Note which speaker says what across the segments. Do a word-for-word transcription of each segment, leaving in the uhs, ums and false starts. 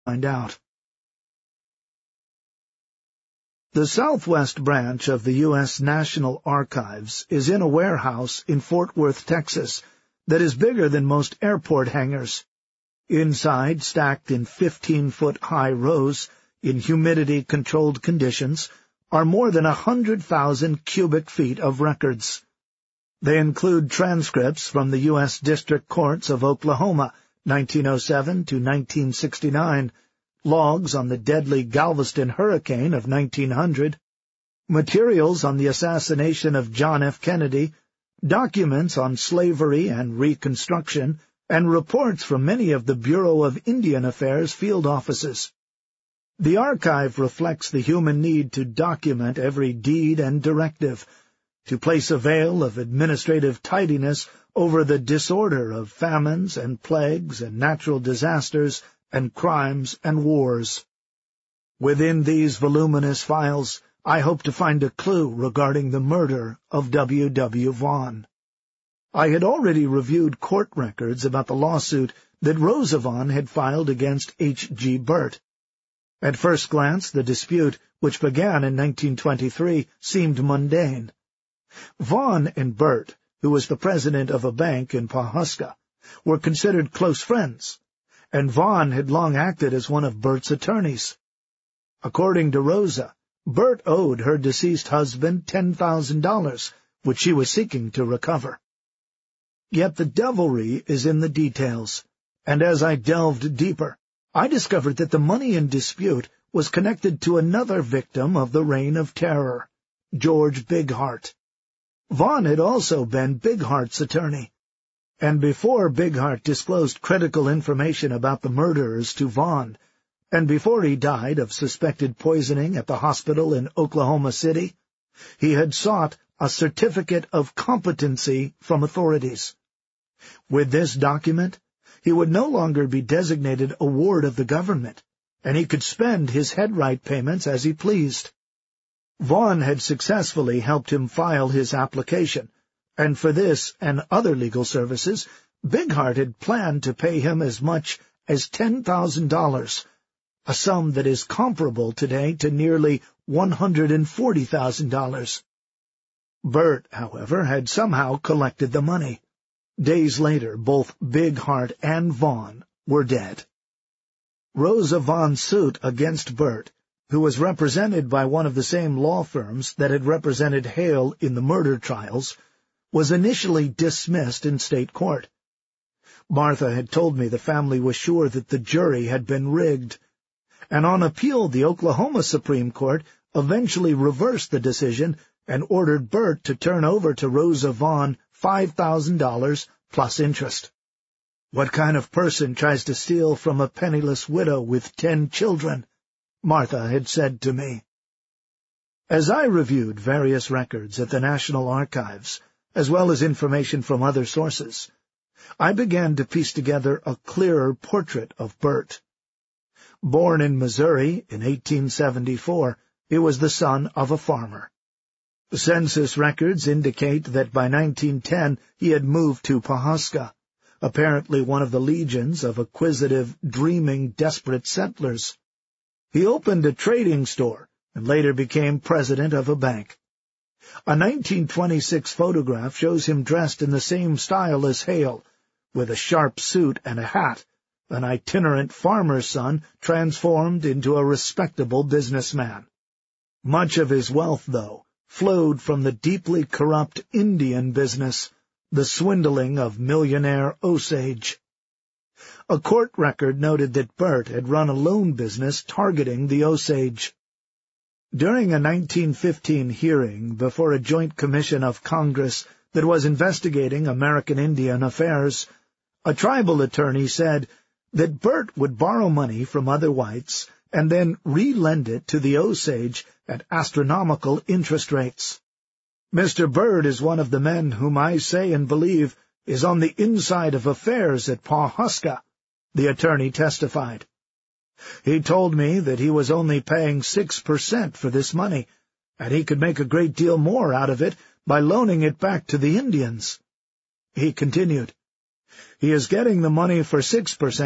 Speaker 1: find out. The Southwest branch of the U S National Archives is in a warehouse in Fort Worth, Texas, that is bigger than most airport hangars. Inside, stacked in fifteen-foot-high rows in humidity-controlled conditions, are more than a hundred thousand cubic feet of records. They include transcripts from the U S District Courts of Oklahoma, nineteen oh seven to nineteen sixty-nine, logs on the deadly Galveston hurricane of nineteen hundred, materials on the assassination of John F. Kennedy, documents on slavery and Reconstruction, and reports from many of the Bureau of Indian Affairs field offices. The archive reflects the human need to document every deed and directive, to place a veil of administrative tidiness over the disorder of famines and plagues and natural disasters and crimes and wars. Within these voluminous files, I hope to find a clue regarding the murder of W. W. Vaughn. I had already reviewed court records about the lawsuit that Rosa Vaughn had filed against H G Burt. At first glance, the dispute, which began in nineteen twenty-three, seemed mundane. Vaughn and Burt, who was the president of a bank in Pawhuska, were considered close friends, and Vaughn had long acted as one of Burt's attorneys. According to Rosa, Burt owed her deceased husband ten thousand dollars, which she was seeking to recover. Yet the devilry is in the details, and as I delved deeper, I discovered that the money in dispute was connected to another victim of the Reign of Terror, George Bigheart. Vaughn had also been Bigheart's attorney, and before Bigheart disclosed critical information about the murderers to Vaughn, and before he died of suspected poisoning at the hospital in Oklahoma City, he had sought a certificate of competency from authorities. With this document, he would no longer be designated a ward of the government, and he could spend his headright payments as he pleased. Vaughn had successfully helped him file his application, and for this and other legal services, Bigheart had planned to pay him as much as ten thousand dollars, a sum that is comparable today to nearly one hundred forty thousand dollars. Burt, however, had somehow collected the money. Days later, both Bigheart and Vaughn were dead. Rosa Vaughn's suit against Burt, who was represented by one of the same law firms that had represented Hale in the murder trials, was initially dismissed in state court. Martha had told me the family was sure that the jury had been rigged, and on appeal the Oklahoma Supreme Court eventually reversed the decision and ordered Burt to turn over to Rosa Vaughn five thousand dollars plus interest. What kind of person tries to steal from a penniless widow with ten children? Martha had said to me. As I reviewed various records at the National Archives, as well as information from other sources, I began to piece together a clearer portrait of Burt. Born in Missouri in eighteen seventy-four, he was the son of a farmer. The census records indicate that by nineteen ten he had moved to Pawhuska, apparently one of the legions of acquisitive, dreaming, desperate settlers. He opened a trading store and later became president of a bank. A nineteen twenty-six photograph shows him dressed in the same style as Hale, with a sharp suit and a hat, an itinerant farmer's son transformed into a respectable businessman. Much of his wealth, though, flowed from the deeply corrupt Indian business, the swindling of millionaire Osage. A court record noted that Burt had run a loan business targeting the Osage. During a nineteen fifteen hearing before a joint commission of Congress that was investigating American Indian affairs, a tribal attorney said that Burt would borrow money from other whites and then re-lend it to the Osage at astronomical interest rates. Mister Burt is one of the men whom I say and believe is on the inside of affairs at Pawhuska, the attorney testified. He told me that he was only paying six percent for this money, and he could make a great deal more out of it by loaning it back to the Indians. He continued, "He is getting the money for six percent,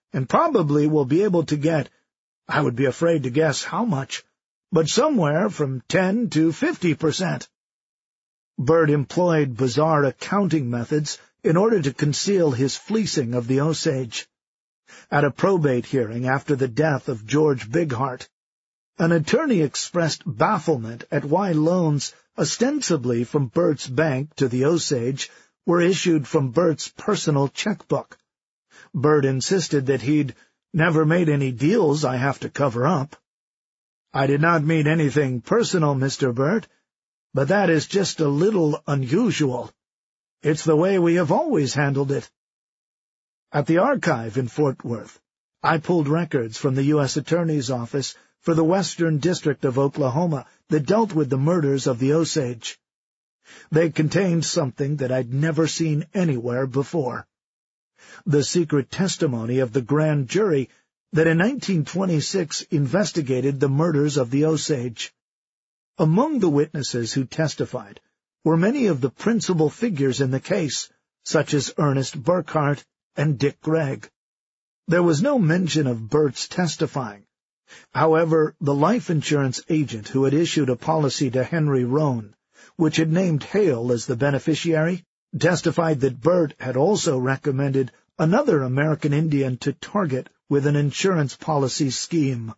Speaker 1: and probably will be able to get, I would be afraid to guess how much, but somewhere from ten to fifty percent. Burt employed bizarre accounting methods in order to conceal his fleecing of the Osage. At a probate hearing after the death of George Bighart, an attorney expressed bafflement at why loans ostensibly from Burt's bank to the Osage were issued from Burt's personal checkbook. Burt insisted that he'd never made any deals I have to cover up. "I did not mean anything personal, Mister Burt, but that is just a little unusual. It's the way we have always handled it." At the archive in Fort Worth, I pulled records from the U S Attorney's Office for the Western District of Oklahoma that dealt with the murders of the Osage. They contained something that I'd never seen anywhere before: the secret testimony of the grand jury that in nineteen twenty-six investigated the murders of the Osage. Among the witnesses who testified were many of the principal figures in the case, such as Ernest Burkhart and Dick Gregg. There was no mention of Burt's testifying. However, the life insurance agent who had issued a policy to Henry Roan, which had named Hale as the beneficiary, testified that Burt had also recommended another American Indian to target with an insurance policy scheme.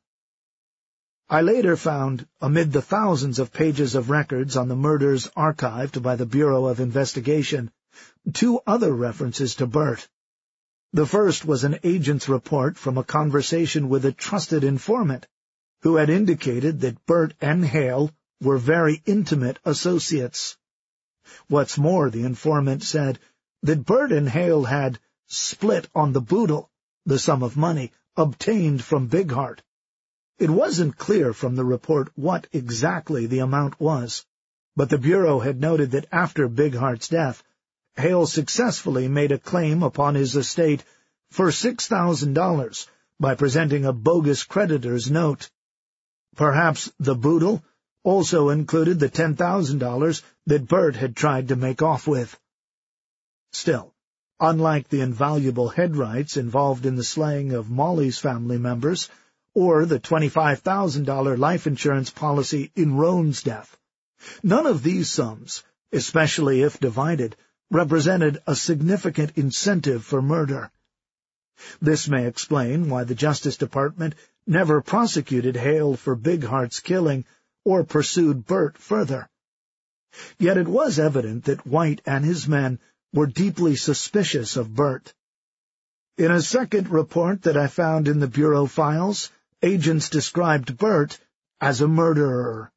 Speaker 1: I later found, amid the thousands of pages of records on the murders archived by the Bureau of Investigation, two other references to Burt. The first was an agent's report from a conversation with a trusted informant, who had indicated that Burt and Hale were very intimate associates. What's more, the informant said that Burt and Hale had split on the boodle, the sum of money obtained from Bighart. It wasn't clear from the report what exactly the amount was, but the Bureau had noted that after Bighart's death, Hale successfully made a claim upon his estate for six thousand dollars by presenting a bogus creditor's note. Perhaps the boodle also included the ten thousand dollars that Burt had tried to make off with. Still, unlike the invaluable head rights involved in the slaying of Molly's family members, or the twenty-five thousand dollars life insurance policy in Roan's death, none of these sums, especially if divided, represented a significant incentive for murder. This may explain why the Justice Department never prosecuted Hale for Bighart's killing or pursued Burt further. Yet it was evident that White and his men were deeply suspicious of Burt. In a second report that I found in the Bureau files, agents described Burt as a murderer.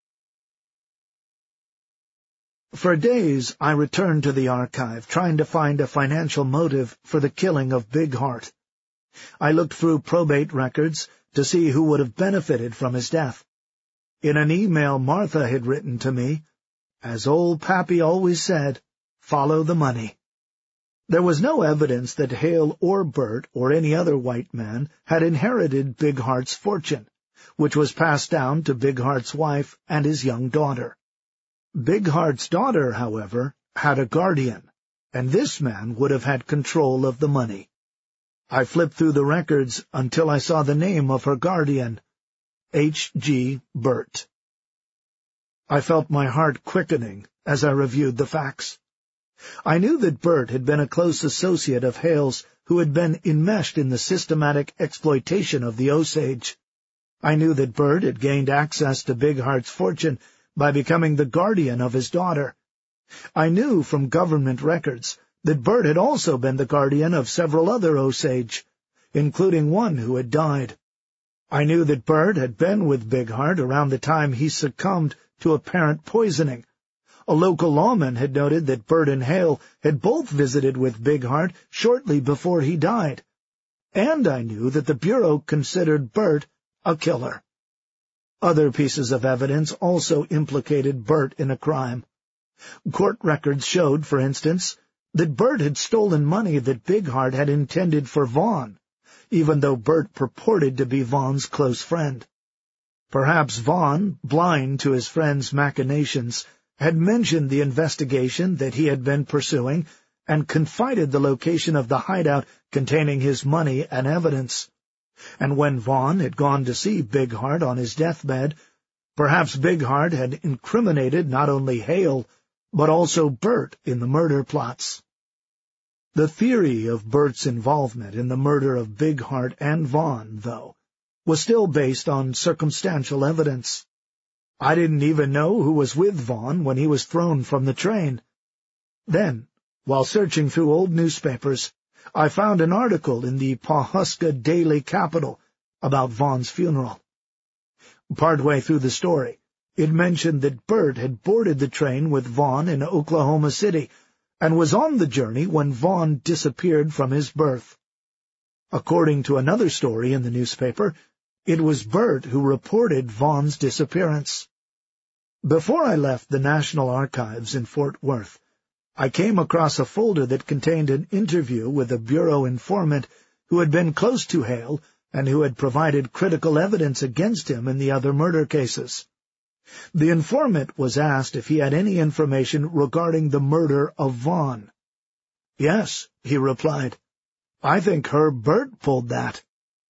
Speaker 1: For days I returned to the archive, trying to find a financial motive for the killing of Bighart. I looked through probate records to see who would have benefited from his death. In an email Martha had written to me, as old Pappy always said, follow the money. There was no evidence that Hale or Burt or any other white man had inherited Bighart's fortune, which was passed down to Bighart's wife and his young daughter. Bighart's daughter, however, had a guardian, and this man would have had control of the money. I flipped through the records until I saw the name of her guardian, H G Burt. I felt my heart quickening as I reviewed the facts. I knew that Burt had been a close associate of Hale's who had been enmeshed in the systematic exploitation of the Osage. I knew that Burt had gained access to Bighart's fortune by becoming the guardian of his daughter. I knew from government records that Burt had also been the guardian of several other Osage, including one who had died. I knew that Burt had been with Bighart around the time he succumbed to apparent poisoning. A local lawman had noted that Burt and Hale had both visited with Bighart shortly before he died. And I knew that the Bureau considered Burt a killer. Other pieces of evidence also implicated Burt in a crime. Court records showed, for instance, that Burt had stolen money that Bighart had intended for Vaughn, even though Burt purported to be Vaughn's close friend. Perhaps Vaughn, blind to his friend's machinations, had mentioned the investigation that he had been pursuing and confided the location of the hideout containing his money and evidence. And when Vaughn had gone to see Big Heart on his deathbed, perhaps Big Heart had incriminated not only Hale, but also Bert in the murder plots. The theory of Bert's involvement in the murder of Big Heart and Vaughn, though, was still based on circumstantial evidence. I didn't even know who was with Vaughn when he was thrown from the train. Then, while searching through old newspapers, I found an article in the Pawhuska Daily Capital about Vaughn's funeral. Partway through the story, it mentioned that Bert had boarded the train with Vaughn in Oklahoma City and was on the journey when Vaughn disappeared from his berth. According to another story in the newspaper, it was Bert who reported Vaughn's disappearance. Before I left the National Archives in Fort Worth, I came across a folder that contained an interview with a Bureau informant who had been close to Hale and who had provided critical evidence against him in the other murder cases. The informant was asked if he had any information regarding the murder of Vaughn. "Yes," he replied. "I think Herb Bert pulled that."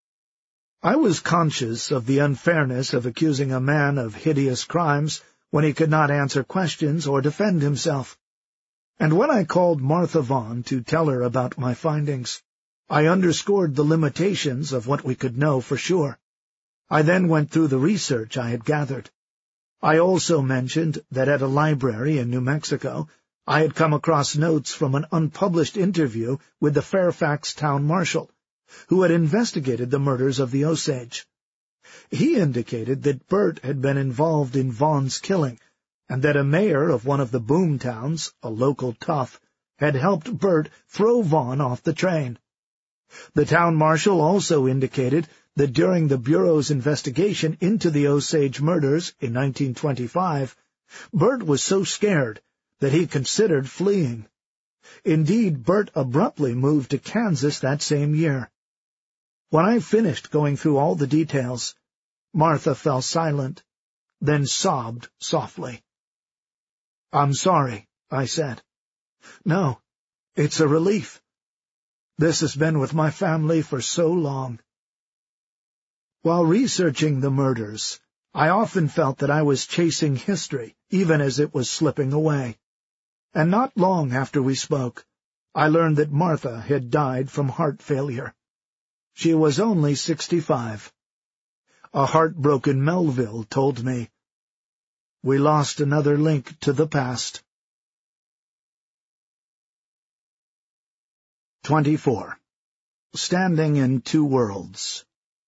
Speaker 1: I was conscious of the unfairness of accusing a man of hideous crimes when he could not answer questions or defend himself. And when I called Martha Vaughn to tell her about my findings, I underscored the limitations of what we could know for sure. I then went through the research I had gathered. I also mentioned that at a library in New Mexico, I had come across notes from an unpublished interview with the Fairfax town marshal, who had investigated the murders of the Osage. He indicated that Bert had been involved in Vaughn's killing, and that a mayor of one of the boom towns, a local tough, had helped Bert throw Vaughn off the train. The town marshal also indicated that during the Bureau's investigation into the Osage murders in nineteen twenty-five, Bert was so scared that he considered fleeing. Indeed, Bert abruptly moved to Kansas that same year. When I finished going through all the details, Martha fell silent, then sobbed softly. "I'm sorry," I said. "No, it's a relief. This has been with my family for so long." While researching the murders, I often felt that I was chasing history, even as it was slipping away. And not long after we spoke, I learned that Martha had died from heart failure. She was only sixty-five. A heartbroken Melville told me, "We lost another link to the past." twenty-four. Standing in Two Worlds.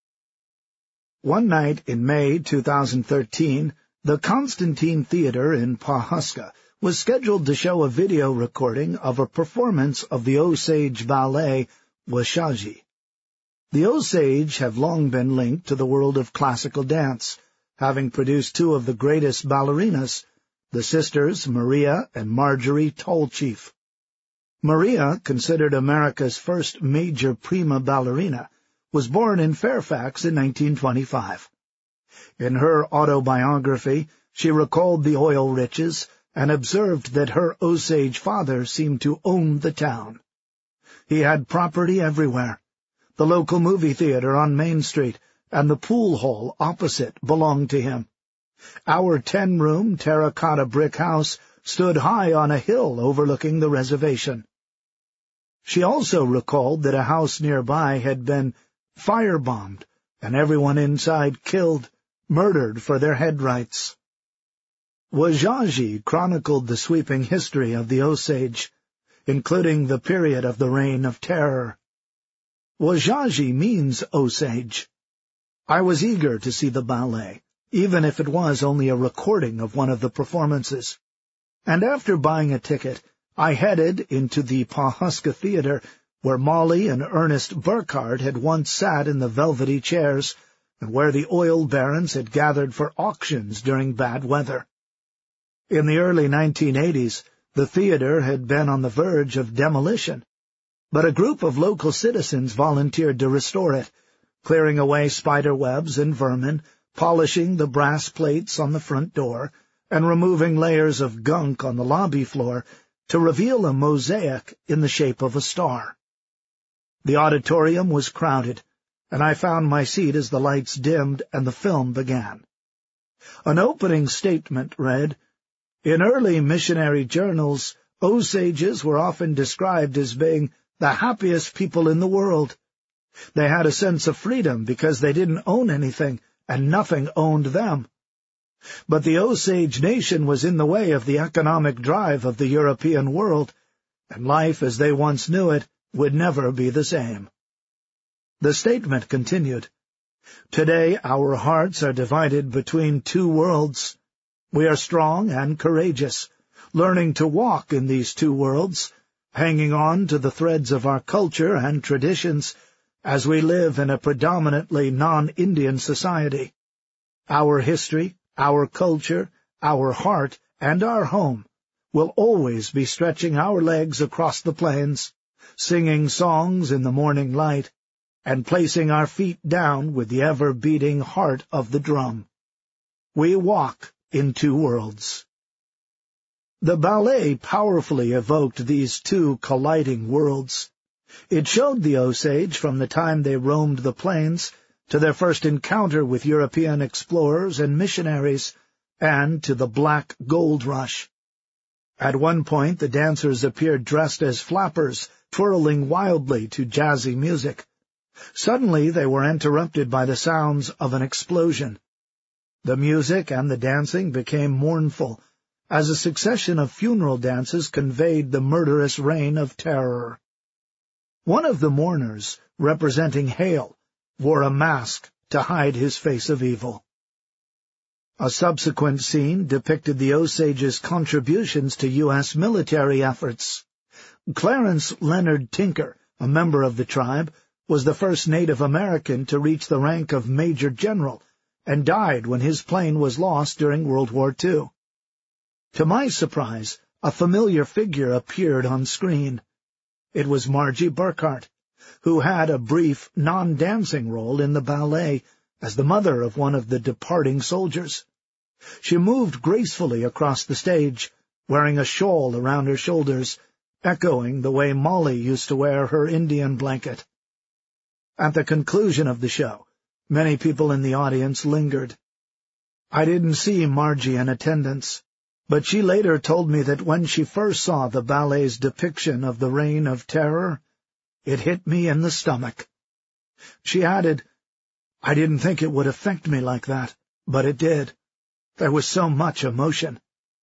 Speaker 1: One night in May two thousand thirteen, the Constantine Theater in Pawhuska was scheduled to show a video recording of a performance of the Osage ballet, Washaji. The Osage have long been linked to the world of classical dance, having produced two of the greatest ballerinas, the sisters Maria and Marjorie Tallchief. Maria, considered America's first major prima ballerina, was born in Fairfax in nineteen twenty-five. In her autobiography, she recalled the oil riches and observed that her Osage father seemed to own the town. He had property everywhere. The local movie theater on Main Street and the pool hall opposite belonged to him. Our ten-room terracotta brick house stood high on a hill overlooking the reservation. She also recalled that a house nearby had been firebombed and everyone inside killed, murdered for their head rights. Washaji chronicled the sweeping history of the Osage, including the period of the Reign of Terror. Washaji means Osage. I was eager to see the ballet, even if it was only a recording of one of the performances. And after buying a ticket, I headed into the Pawhuska Theater, where Molly and Ernest Burkhardt had once sat in the velvety chairs, and where the oil barons had gathered for auctions during bad weather. In the early nineteen eighties, the theater had been on the verge of demolition, but a group of local citizens volunteered to restore it, clearing away spider webs and vermin, polishing the brass plates on the front door, and removing layers of gunk on the lobby floor, to reveal a mosaic in the shape of a star. The auditorium was crowded, and I found my seat as the lights dimmed and the film began. An opening statement read, "In early missionary journals, Osages were often described as being the happiest people in the world. They had a sense of freedom because they didn't own anything, and nothing owned them. But the Osage nation was in the way of the economic drive of the European world, and life as they once knew it would never be the same." The statement continued, "Today our hearts are divided between two worlds. We are strong and courageous, learning to walk in these two worlds, hanging on to the threads of our culture and traditions as we live in a predominantly non-Indian society. Our history, our culture, our heart, and our home will always be stretching our legs across the plains, singing songs in the morning light, and placing our feet down with the ever-beating heart of the drum. We walk in two worlds." The ballet powerfully evoked these two colliding worlds. It showed the Osage from the time they roamed the plains to their first encounter with European explorers and missionaries, and to the Black Gold Rush. At one point the dancers appeared dressed as flappers, twirling wildly to jazzy music. Suddenly they were interrupted by the sounds of an explosion. The music and the dancing became mournful, as a succession of funeral dances conveyed the murderous reign of terror. One of the mourners, representing Hale, wore a mask to hide his face of evil. A subsequent scene depicted the Osages' contributions to U S military efforts. Clarence Leonard Tinker, a member of the tribe, was the first Native American to reach the rank of Major General, and died when his plane was lost during World War Two. To my surprise, a familiar figure appeared on screen. It was Margie Burkhart, who had a brief, non-dancing role in the ballet as the mother of one of the departing soldiers. She moved gracefully across the stage, wearing a shawl around her shoulders, echoing the way Molly used to wear her Indian blanket. At the conclusion of the show, many people in the audience lingered. I didn't see Margie in attendance, but she later told me that when she first saw the ballet's depiction of the Reign of Terror, it hit me in the stomach. She added, "I didn't think it would affect me like that, but it did. There was so much emotion."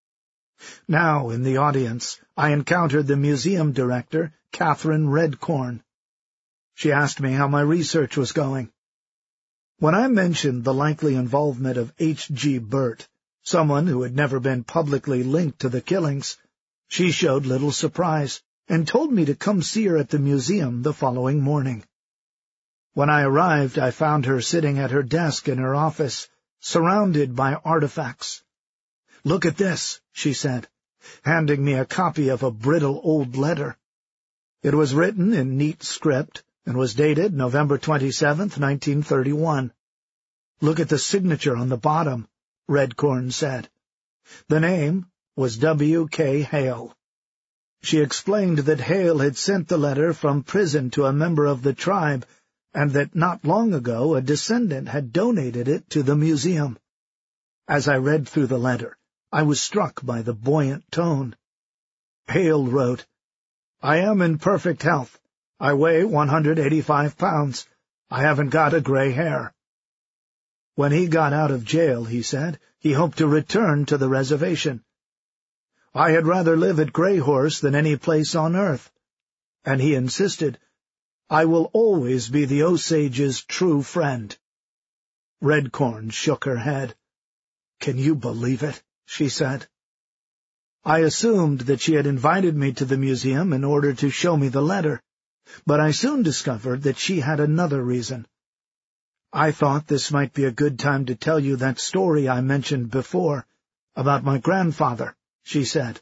Speaker 1: Now, in the audience, I encountered the museum director, Catherine Redcorn. She asked me how my research was going. When I mentioned the likely involvement of H G Burt, someone who had never been publicly linked to the killings, she showed little surprise and told me to come see her at the museum the following morning. When I arrived, I found her sitting at her desk in her office, surrounded by artifacts. "Look at this," she said, handing me a copy of a brittle old letter. It was written in neat script and was dated November twenty-seventh, nineteen thirty-one. "Look at the signature on the bottom," Redcorn said. The name was W K Hale. She explained that Hale had sent the letter from prison to a member of the tribe, and that not long ago a descendant had donated it to the museum. As I read through the letter, I was struck by the buoyant tone. Hale wrote, "I am in perfect health. I weigh one hundred eighty-five pounds. I haven't got a gray hair." When he got out of jail, he said, he hoped to return to the reservation. "I had rather live at Greyhorse than any place on earth." And he insisted, "I will always be the Osage's true friend." Redcorn shook her head. "Can you believe it?" she said. I assumed that she had invited me to the museum in order to show me the letter, but I soon discovered that she had another reason. "I thought this might be a good time to tell you that story I mentioned before, about my grandfather," she said.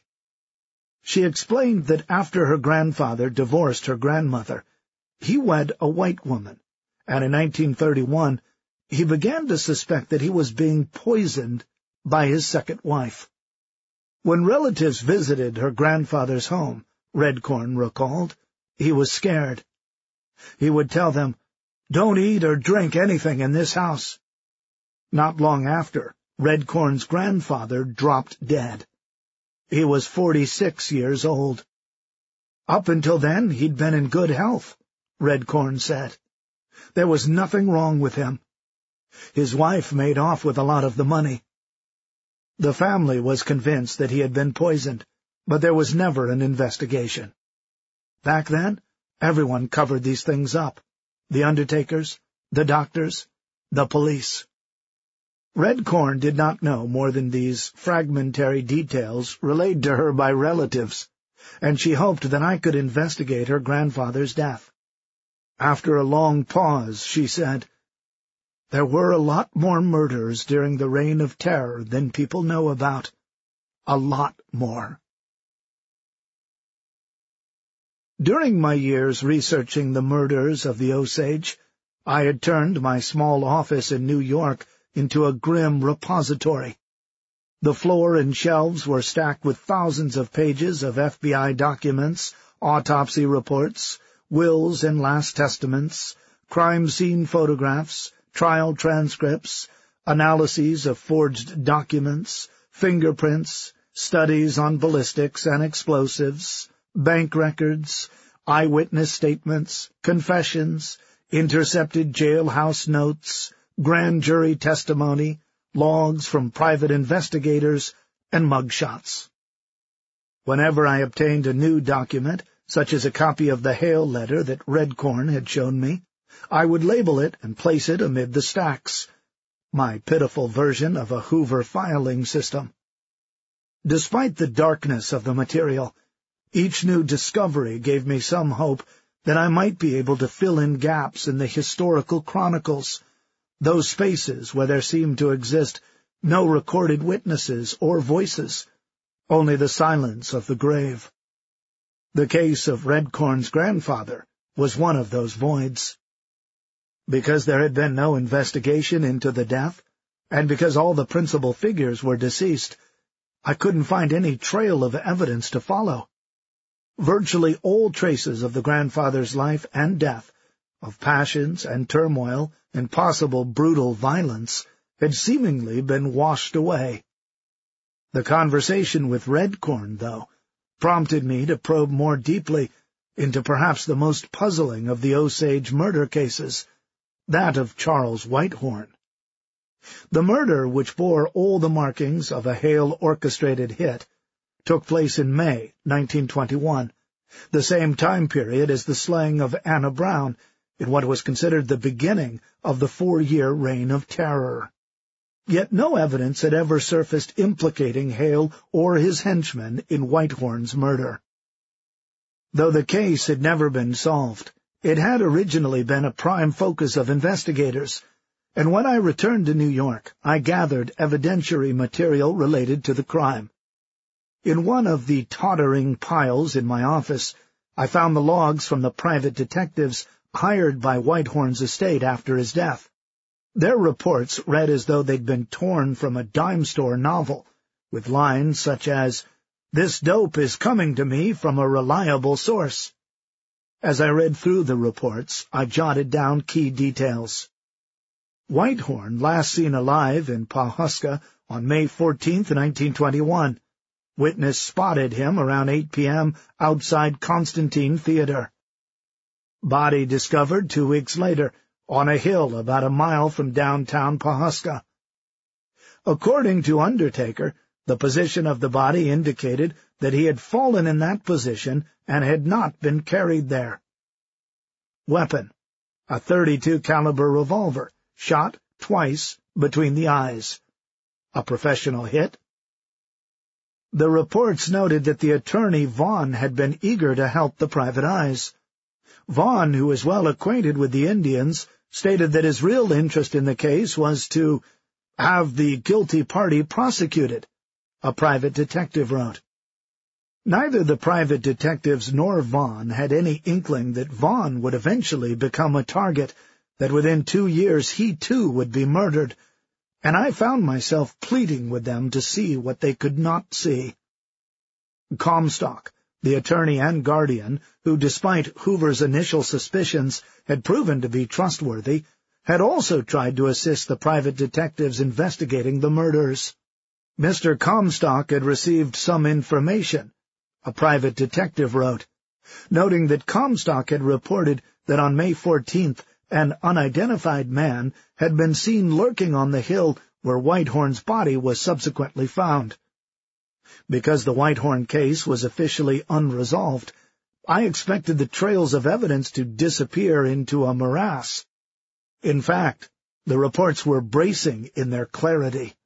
Speaker 1: She explained that after her grandfather divorced her grandmother, he wed a white woman, and in nineteen thirty-one he began to suspect that he was being poisoned by his second wife. When relatives visited her grandfather's home, Redcorn recalled, he was scared. He would tell them, "Don't eat or drink anything in this house." Not long after, Redcorn's grandfather dropped dead. He was forty-six years old. Up until then, he'd been in good health, Redcorn said. There was nothing wrong with him. His wife made off with a lot of the money. The family was convinced that he had been poisoned, but there was never an investigation. Back then, everyone covered these things up. The undertakers, the doctors, the police. Redcorn did not know more than these fragmentary details relayed to her by relatives, and she hoped that I could investigate her grandfather's death. After a long pause, she said, "There were a lot more murders during the Reign of Terror than people know about. A lot more." During my years researching the murders of the Osage, I had turned my small office in New York into a grim repository. The floor and shelves were stacked with thousands of pages of F B I documents, autopsy reports, wills and last testaments, crime scene photographs, trial transcripts, analyses of forged documents, fingerprints, studies on ballistics and explosives, bank records, eyewitness statements, confessions, intercepted jailhouse notes, grand jury testimony, logs from private investigators, and mugshots. Whenever I obtained a new document, such as a copy of the Hale letter that Redcorn had shown me, I would label it and place it amid the stacks, my pitiful version of a Hoover filing system. Despite the darkness of the material, each new discovery gave me some hope that I might be able to fill in gaps in the historical chronicles, those spaces where there seemed to exist no recorded witnesses or voices, only the silence of the grave. The case of Redcorn's grandfather was one of those voids. Because there had been no investigation into the death, and because all the principal figures were deceased, I couldn't find any trail of evidence to follow. Virtually all traces of the grandfather's life and death, of passions and turmoil and possible brutal violence, had seemingly been washed away. The conversation with Redcorn, though, prompted me to probe more deeply into perhaps the most puzzling of the Osage murder cases, that of Charles Whitehorn. The murder, which bore all the markings of a Hale-orchestrated hit, took place in May nineteen twenty-one, the same time period as the slaying of Anna Brown, in what was considered the beginning of the four-year Reign of Terror. Yet no evidence had ever surfaced implicating Hale or his henchmen in Whitehorn's murder. Though the case had never been solved, it had originally been a prime focus of investigators, and when I returned to New York, I gathered evidentiary material related to the crime. In one of the tottering piles in my office, I found the logs from the private detectives hired by Whitehorn's estate after his death. Their reports read as though they'd been torn from a dime store novel, with lines such as, "This dope is coming to me from a reliable source." As I read through the reports, I jotted down key details. Whitehorn, last seen alive in Pawhuska on May fourteenth, nineteen twenty-one. Witness spotted him around eight p m outside Constantine Theater. Body discovered two weeks later, on a hill about a mile from downtown Pawhuska. According to Undertaker, the position of the body indicated that he had fallen in that position and had not been carried there. Weapon: a thirty-two caliber revolver, shot twice between the eyes. A professional hit? The reports noted that the attorney Vaughn had been eager to help the private eyes. Vaughn, who was well acquainted with the Indians, stated that his real interest in the case was to have the guilty party prosecuted, a private detective wrote. Neither the private detectives nor Vaughn had any inkling that Vaughn would eventually become a target, that within two years he too would be murdered, and I found myself pleading with them to see what they could not see. Comstock, the attorney and guardian, who despite Hoover's initial suspicions had proven to be trustworthy, had also tried to assist the private detectives investigating the murders. Mister Comstock had received some information, a private detective wrote, noting that Comstock had reported that on May fourteenth an unidentified man had been seen lurking on the hill where Whitehorn's body was subsequently found. Because the Whitehorn case was officially unresolved, I expected the trails of evidence to disappear into a morass. In fact, the reports were bracing in their clarity.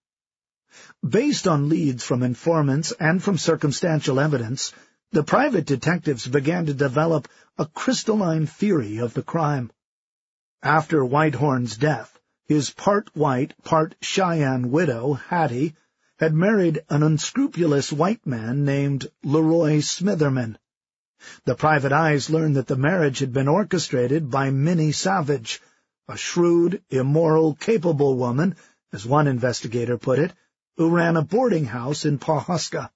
Speaker 1: Based on leads from informants and from circumstantial evidence, the private detectives began to develop a crystalline theory of the crime. After Whitehorn's death, his part-white, part-Cheyenne widow, Hattie, had married an unscrupulous white man named Leroy Smitherman. The private eyes learned that the marriage had been orchestrated by Minnie Savage, a shrewd, immoral, capable woman, as one investigator put it, who ran a boarding house in Pawhuska.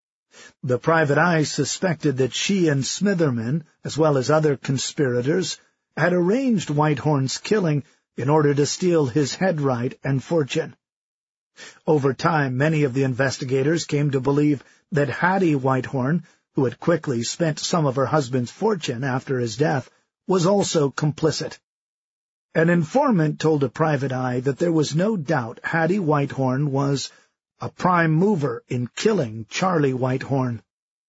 Speaker 1: The private eyes suspected that she and Smitherman, as well as other conspirators, had arranged Whitehorn's killing in order to steal his headright and fortune. Over time, many of the investigators came to believe that Hattie Whitehorn, who had quickly spent some of her husband's fortune after his death, was also complicit. An informant told a private eye that there was no doubt Hattie Whitehorn was a prime mover in killing Charlie Whitehorn.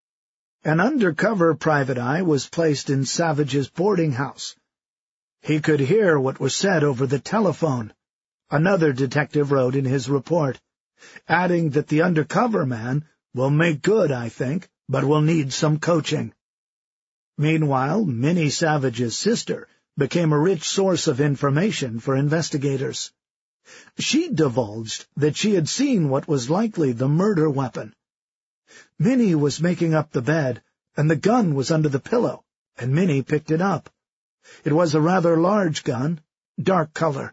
Speaker 1: An undercover private eye was placed in Savage's boarding house. He could hear what was said over the telephone, another detective wrote in his report, adding that the undercover man will make good, I think, but will need some coaching. Meanwhile, Minnie Savage's sister became a rich source of information for investigators. She divulged that she had seen what was likely the murder weapon. Minnie was making up the bed, and the gun was under the pillow, and Minnie picked it up. It was a rather large gun, dark color.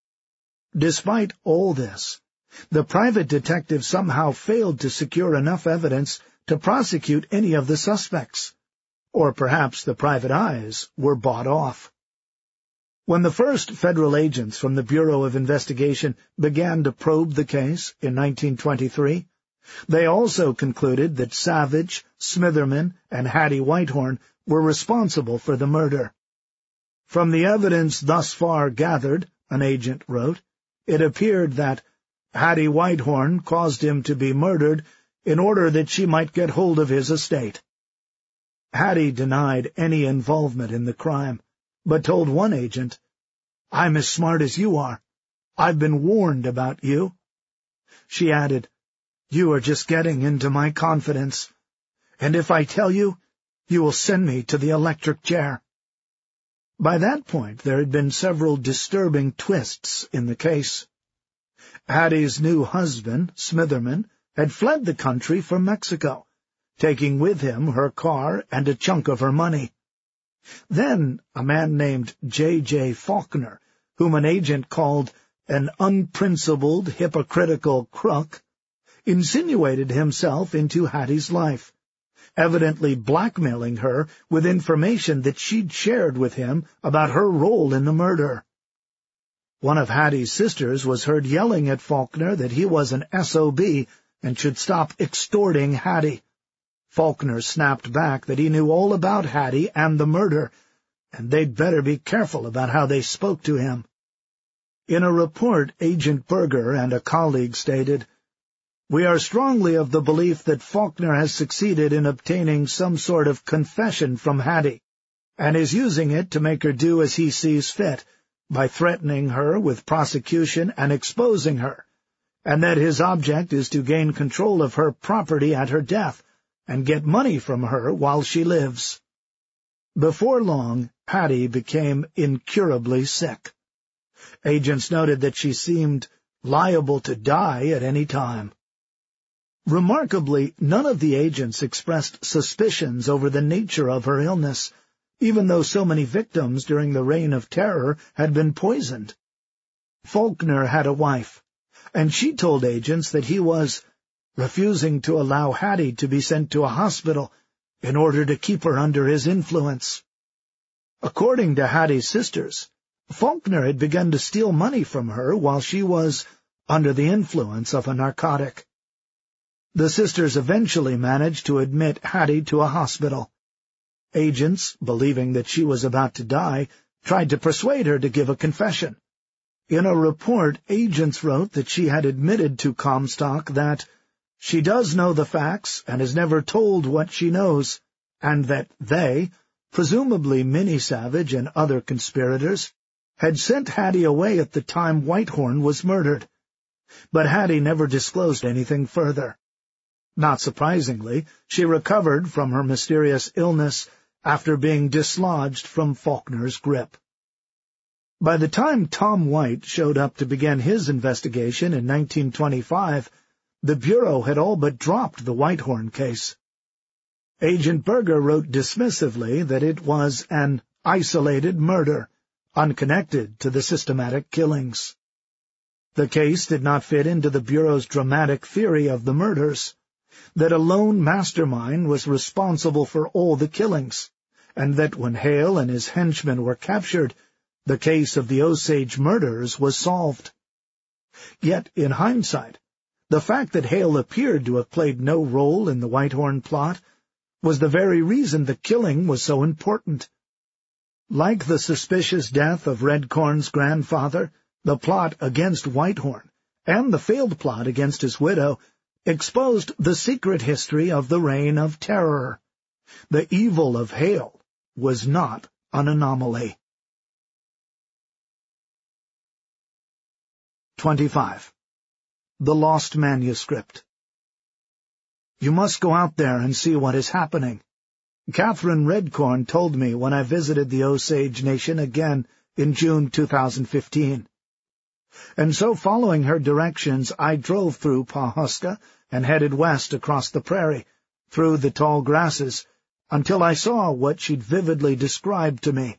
Speaker 1: Despite all this, the private detective somehow failed to secure enough evidence to prosecute any of the suspects. Or perhaps the private eyes were bought off. When the first federal agents from the Bureau of Investigation began to probe the case in nineteen twenty-three, they also concluded that Savage, Smitherman, and Hattie Whitehorn were responsible for the murder. From the evidence thus far gathered, an agent wrote, it appeared that Hattie Whitehorn caused him to be murdered in order that she might get hold of his estate. Hattie denied any involvement in the crime, but told one agent, I'm as smart as you are. I've been warned about you. She added, You are just getting into my confidence, and if I tell you, you will send me to the electric chair. By that point, there had been several disturbing twists in the case. Hattie's new husband, Smitherman, had fled the country for Mexico, taking with him her car and a chunk of her money. Then a man named J J Faulkner, whom an agent called an unprincipled, hypocritical crook, insinuated himself into Hattie's life, evidently blackmailing her with information that she'd shared with him about her role in the murder. One of Hattie's sisters was heard yelling at Faulkner that he was an S O B and should stop extorting Hattie. Faulkner snapped back that he knew all about Hattie and the murder, and they'd better be careful about how they spoke to him. In a report, Agent Berger and a colleague stated, We are strongly of the belief that Faulkner has succeeded in obtaining some sort of confession from Hattie, and is using it to make her do as he sees fit, by threatening her with prosecution and exposing her, and that his object is to gain control of her property at her death, and get money from her while she lives. Before long, Hattie became incurably sick. Agents noted that she seemed liable to die at any time. Remarkably, none of the agents expressed suspicions over the nature of her illness, even though so many victims during the Reign of Terror had been poisoned. Faulkner had a wife, and she told agents that he was refusing to allow Hattie to be sent to a hospital in order to keep her under his influence. According to Hattie's sisters, Faulkner had begun to steal money from her while she was under the influence of a narcotic. The sisters eventually managed to admit Hattie to a hospital. Agents, believing that she was about to die, tried to persuade her to give a confession. In a report, agents wrote that she had admitted to Comstock that she does know the facts and has never told what she knows, and that they, presumably Minnie Savage and other conspirators, had sent Hattie away at the time Whitehorn was murdered. But Hattie never disclosed anything further. Not surprisingly, she recovered from her mysterious illness after being dislodged from Faulkner's grip. By the time Tom White showed up to begin his investigation in nineteen twenty-five, the Bureau had all but dropped the Whitehorn case. Agent Berger wrote dismissively that it was an isolated murder, unconnected to the systematic killings. The case did not fit into the Bureau's dramatic theory of the murders, that a lone mastermind was responsible for all the killings, and that when Hale and his henchmen were captured, the case of the Osage murders was solved. Yet, in hindsight, the fact that Hale appeared to have played no role in the Whitehorn plot was the very reason the killing was so important. Like the suspicious death of Redcorn's grandfather, the plot against Whitehorn, and the failed plot against his widow, exposed the secret history of the Reign of Terror. The evil of Hale was not an anomaly. twenty-five. The Lost Manuscript. You must go out there and see what is happening. Catherine Redcorn told me when I visited the Osage Nation again in June two thousand fifteen. And so, following her directions, I drove through Pawhuska and headed west across the prairie, through the tall grasses, until I saw what she'd vividly described to me.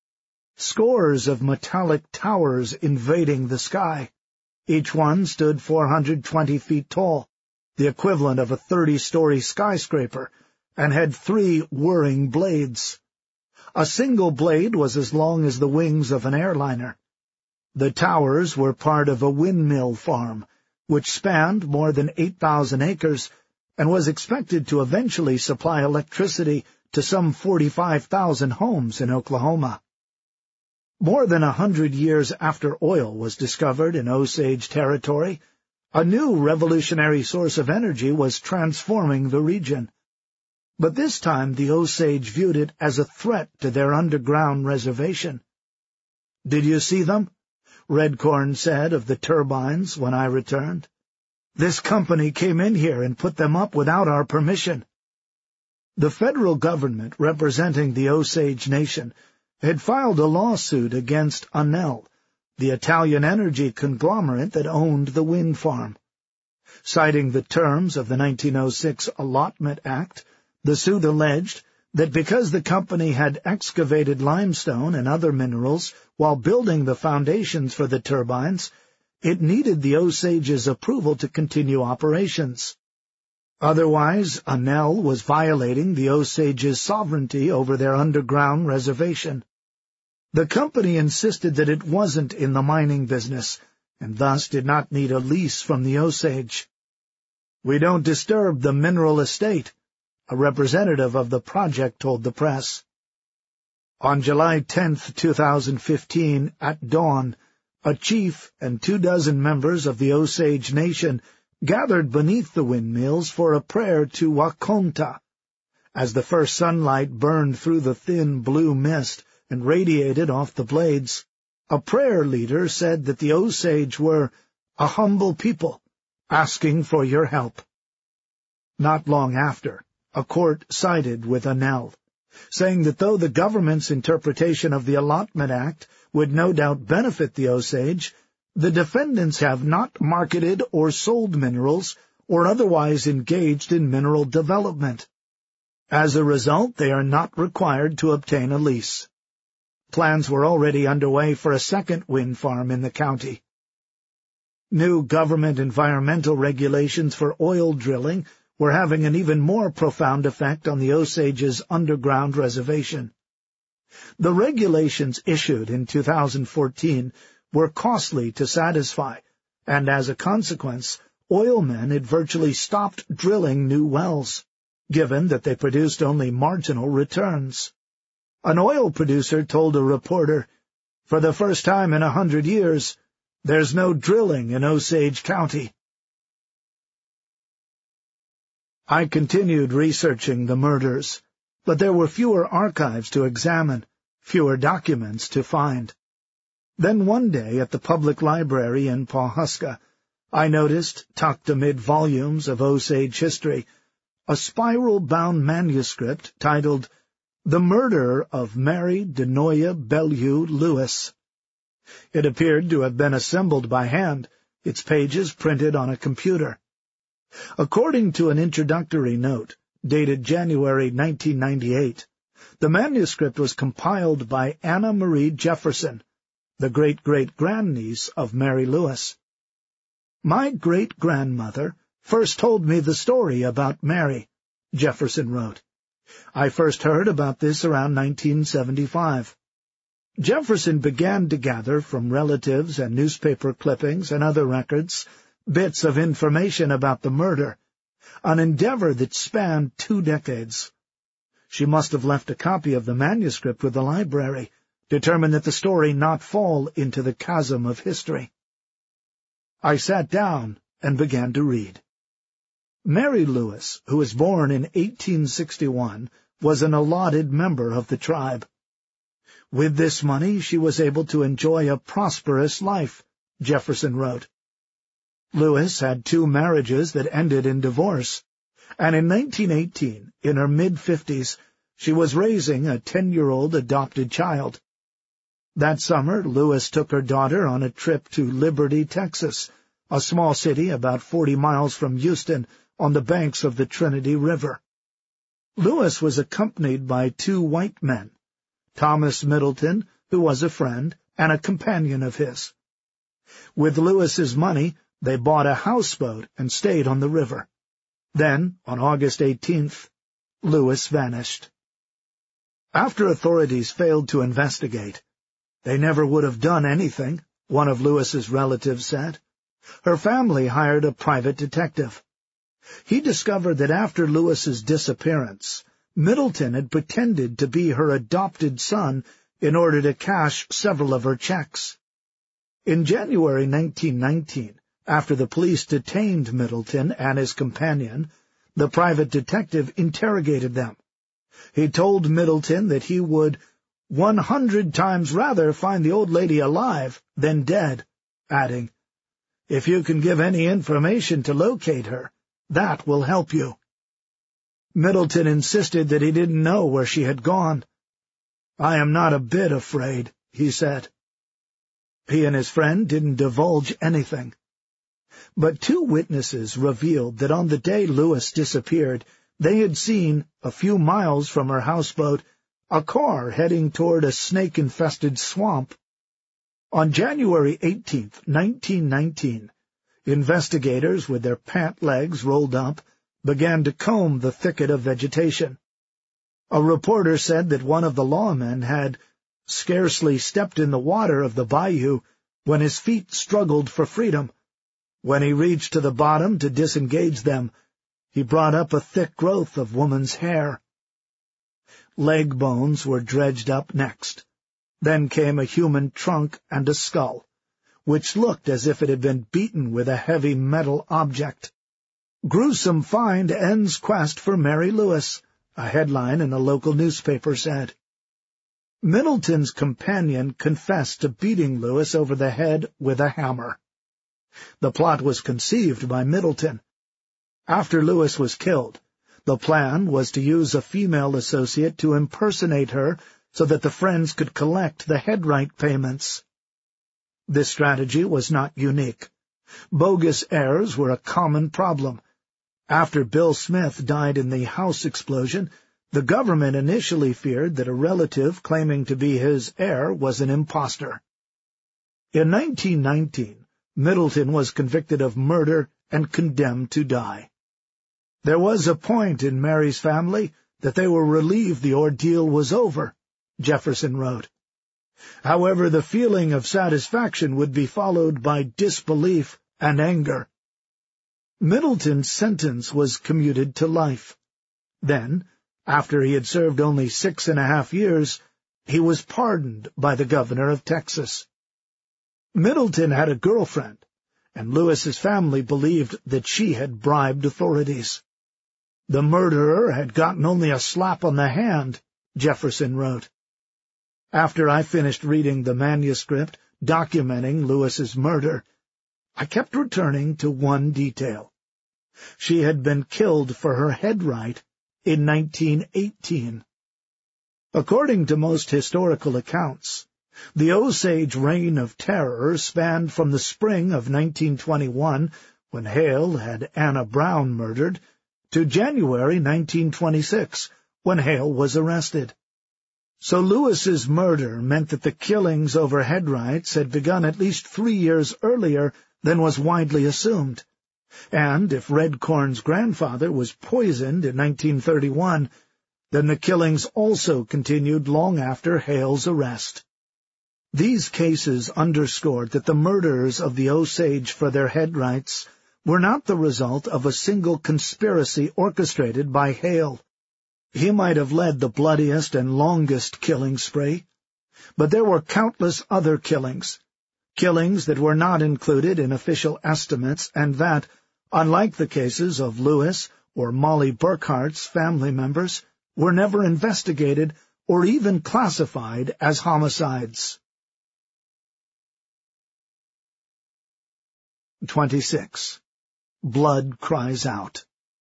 Speaker 1: Scores of metallic towers invading the sky. Each one stood four hundred twenty feet tall, the equivalent of a thirty-story skyscraper, and had three whirring blades. A single blade was as long as the wings of an airliner. The towers were part of a windmill farm, which spanned more than eight thousand acres and was expected to eventually supply electricity to some forty-five thousand homes in Oklahoma. More than a hundred years after oil was discovered in Osage territory, a new revolutionary source of energy was transforming the region. But this time the Osage viewed it as a threat to their underground reservation. "Did you see them?" Redcorn said of the turbines when I returned. "This company came in here and put them up without our permission." The federal government, representing the Osage Nation, had filed a lawsuit against Enel, the Italian energy conglomerate that owned the wind farm. Citing the terms of the nineteen oh six Allotment Act, the suit alleged that because the company had excavated limestone and other minerals while building the foundations for the turbines, it needed the Osage's approval to continue operations. Otherwise, Enel was violating the Osage's sovereignty over their underground reservation. The company insisted that it wasn't in the mining business, and thus did not need a lease from the Osage. "We don't disturb the mineral estate," a representative of the project told the press. On July tenth, two thousand fifteen, at dawn, a chief and two dozen members of the Osage Nation gathered beneath the windmills for a prayer to Wakonta. As the first sunlight burned through the thin blue mist and radiated off the blades, a prayer leader said that the Osage were a humble people, asking for your help. Not long after, a court sided with Enel, saying that though the government's interpretation of the Allotment Act would no doubt benefit the Osage, the defendants have not marketed or sold minerals or otherwise engaged in mineral development. As a result, they are not required to obtain a lease. Plans were already underway for a second wind farm in the county. New government environmental regulations for oil drilling were having an even more profound effect on the Osage's underground reservation. The regulations issued in two thousand fourteen were costly to satisfy, and as a consequence, oil men had virtually stopped drilling new wells, given that they produced only marginal returns. An oil producer told a reporter, "For the first time in a hundred years, there's no drilling in Osage County." I continued researching the murders, but there were fewer archives to examine, fewer documents to find. Then one day at the public library in Pawhuska, I noticed, tucked amid volumes of Osage history, a spiral-bound manuscript titled The Murder of Mary Denoya Bellew Lewis. It appeared to have been assembled by hand, its pages printed on a computer. According to an introductory note, dated January nineteen ninety-eight, the manuscript was compiled by Anna Marie Jefferson, the great-great-grandniece of Mary Lewis. "My great-grandmother first told me the story about Mary," Jefferson wrote. "I first heard about this around nineteen seventy-five. Jefferson began to gather from relatives and newspaper clippings and other records bits of information about the murder, an endeavor that spanned two decades. She must have left a copy of the manuscript with the library, determined that the story not fall into the chasm of history." I sat down and began to read. Mary Lewis, who was born in eighteen sixty-one, was an allotted member of the tribe. With this money she was able to enjoy a prosperous life, Jefferson wrote. Lewis had two marriages that ended in divorce, and in nineteen eighteen, in her mid-fifties, she was raising a ten-year-old adopted child. That summer, Lewis took her daughter on a trip to Liberty, Texas, a small city about forty miles from Houston, on the banks of the Trinity River. Lewis was accompanied by two white men, Thomas Middleton, who was a friend, and a companion of his. With Lewis's money, they bought a houseboat and stayed on the river. Then, on August eighteenth, Lewis vanished. After authorities failed to investigate, "They never would have done anything," one of Lewis's relatives said. Her family hired a private detective. He discovered that after Lewis's disappearance, Middleton had pretended to be her adopted son in order to cash several of her checks. In January nineteen nineteen, after the police detained Middleton and his companion, the private detective interrogated them. He told Middleton that he would one hundred times rather find the old lady alive than dead, adding, "If you can give any information to locate her, that will help you." Middleton insisted that he didn't know where she had gone. "I am not a bit afraid," he said. He and his friend didn't divulge anything. But two witnesses revealed that on the day Lewis disappeared, they had seen, a few miles from her houseboat, a car heading toward a snake-infested swamp. On January eighteenth, nineteen nineteen, investigators, with their pant legs rolled up, began to comb the thicket of vegetation. A reporter said that one of the lawmen had scarcely stepped in the water of the bayou when his feet struggled for freedom. When he reached to the bottom to disengage them, he brought up a thick growth of woman's hair. Leg bones were dredged up next. Then came a human trunk and a skull, which looked as if it had been beaten with a heavy metal object. "Gruesome find ends quest for Mary Lewis," a headline in a local newspaper said. Middleton's companion confessed to beating Lewis over the head with a hammer. The plot was conceived by Middleton. After Lewis was killed, the plan was to use a female associate to impersonate her so that the friends could collect the headright payments. This strategy was not unique. Bogus heirs were a common problem. After Bill Smith died in the house explosion, the government initially feared that a relative claiming to be his heir was an impostor. In nineteen nineteen, Middleton was convicted of murder and condemned to die. There was a point in Mary's family that they were relieved the ordeal was over, Jefferson wrote. However, the feeling of satisfaction would be followed by disbelief and anger. Middleton's sentence was commuted to life. Then, after he had served only six and a half years, he was pardoned by the governor of Texas. Middleton had a girlfriend, and Lewis's family believed that she had bribed authorities. The murderer had gotten only a slap on the hand, Jefferson wrote. After I finished reading the manuscript documenting Lewis's murder, I kept returning to one detail. She had been killed for her headright in nineteen eighteen. According to most historical accounts, the Osage Reign of Terror spanned from the spring of nineteen twenty-one, when Hale had Anna Brown murdered, to January nineteen twenty-six, when Hale was arrested. So Lewis's murder meant that the killings over headrights had begun at least three years earlier than was widely assumed. And if Redcorn's grandfather was poisoned in nineteen thirty-one, then the killings also continued long after Hale's arrest. These cases underscored that the murders of the Osage for their headrights were not the result of a single conspiracy orchestrated by Hale. He might have led the bloodiest and longest killing spree, but there were countless other killings, killings that were not included in official estimates and that, unlike the cases of Lewis or Molly Burkhart's family members, were never investigated or even classified as homicides. twenty-six. Blood Cries Out.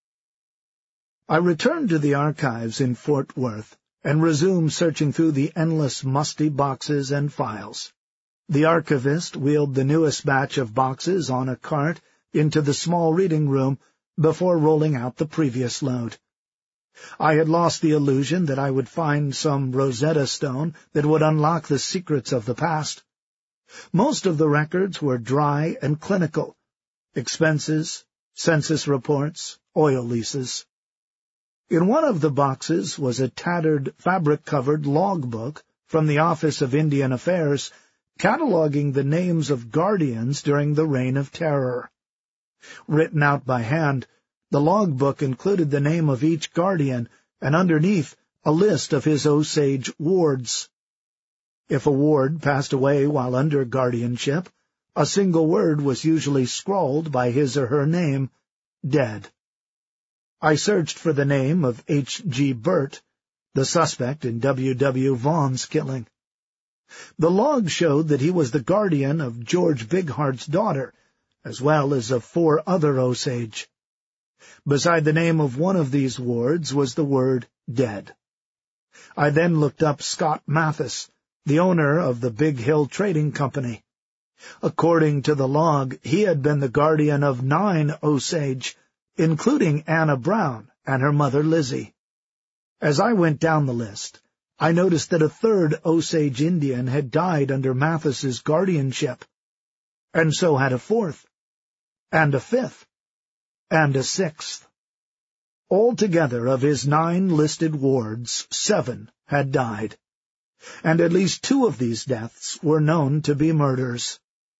Speaker 1: I returned to the archives in Fort Worth and resumed searching through the endless musty boxes and files. The archivist wheeled the newest batch of boxes on a cart into the small reading room before rolling out the previous load. I had lost the illusion that I would find some Rosetta Stone that would unlock the secrets of the past. Most of the records were dry and clinical: expenses, census reports, oil leases. In one of the boxes was a tattered, fabric-covered logbook from the Office of Indian Affairs, cataloging the names of guardians during the Reign of Terror. Written out by hand, the logbook included the name of each guardian, and underneath, a list of his Osage wards. If a ward passed away while under guardianship, a single word was usually scrawled by his or her name: dead. I searched for the name of H G Burt, the suspect in W W Vaughn's killing. The log showed that he was the guardian of George Bighart's daughter, as well as of four other Osage. Beside the name of one of these wards was the word dead. I then looked up Scott Mathis, the owner of the Big Hill Trading Company. According to the log, he had been the guardian of nine Osage, including Anna Brown and her mother Lizzie. As I went down the list, I noticed that a third Osage Indian had died under Mathis's guardianship, and so had a fourth, and a fifth, and a sixth. Altogether, of his nine listed wards, seven had died, and at least two of these deaths were known to be murders.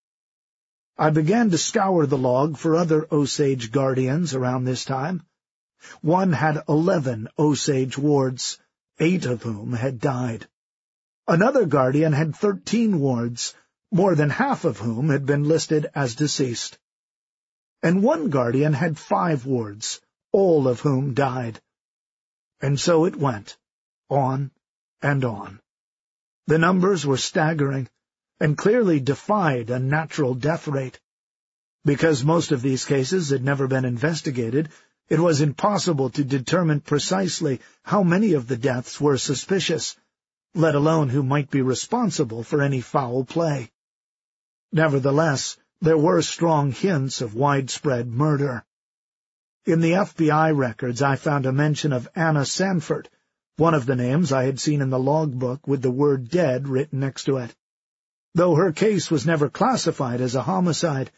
Speaker 1: I began to scour the log for other Osage guardians around this time. One had eleven Osage wards, eight of whom had died. Another guardian had thirteen wards, more than half of whom had been listed as deceased. And one guardian had five wards, all of whom died. And so it went, on and on. The numbers were staggering, and clearly defied a natural death rate. Because most of these cases had never been investigated, it was impossible to determine precisely how many of the deaths were suspicious, let alone who might be responsible for any foul play. Nevertheless, there were strong hints of widespread murder. In the F B I records I found a mention of Anna Sanford, one of the names I had seen in the logbook with the word dead written next to it. Though her case was never classified as a homicide,